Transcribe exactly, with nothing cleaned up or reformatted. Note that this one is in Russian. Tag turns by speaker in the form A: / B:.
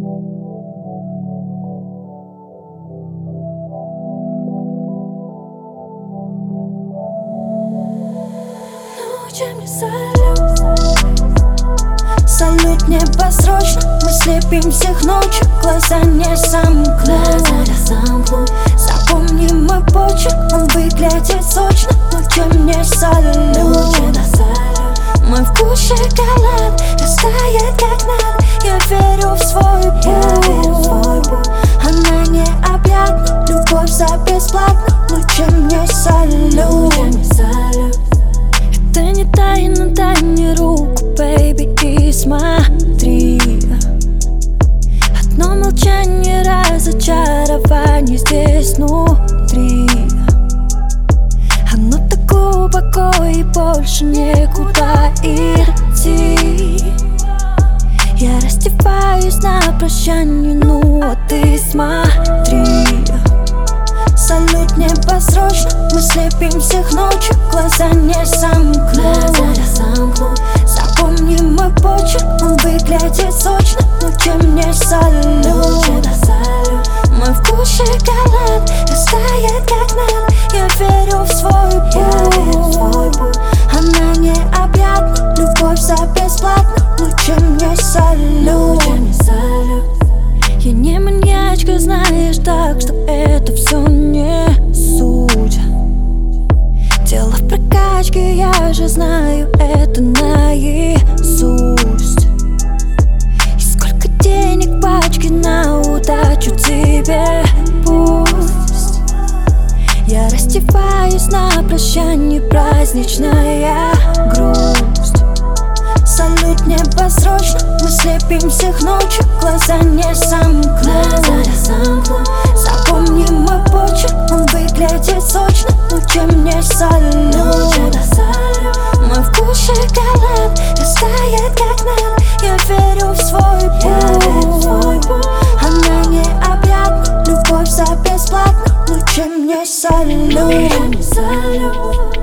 A: Салют небосрочно, мы слепим всех ночью, глаза не сомкнут. Запомни мой почерк, он выглядит сочно, лучше мне салют. Мой вкус шоколад растает как надо, я верю в свой путь. Она необъятна, любовь за бесплатно, лучше мне салют. Это не тайна, дай мне руку, бэйби, и смотри. Одно молчание, разочарование здесь внутри. Оно так глубоко и больше некуда идти. Я раздеваюсь на прощание, ну а ты смотри. Салют небосрочно, мы слепим всех ночью, глаза не сомкнут. Запомни мой почерк, он выглядит сочно, лучше мне салют. Мой вкус шоколад растает как надо, я верю в свой путь. Она необъятна, любовь за бесплатно, лучше мне салют. Я не маньячка, знаешь, так что это все не суть. Дело в прокачке, я же знаю это наизусть. И сколько денег в пачке на удачу тебе пусть. Я раздеваюсь на прощание, праздничная грусть. Салют небосрочно, мы слепим всех ночью, глаза не сомкнут. Запомни мой почерк, он выглядит сочно, лучше мне салют. Мой вкус шоколад растает как надо, я верю в свой путь. Она необъятна, любовь за бесплатно, лучше мне салют.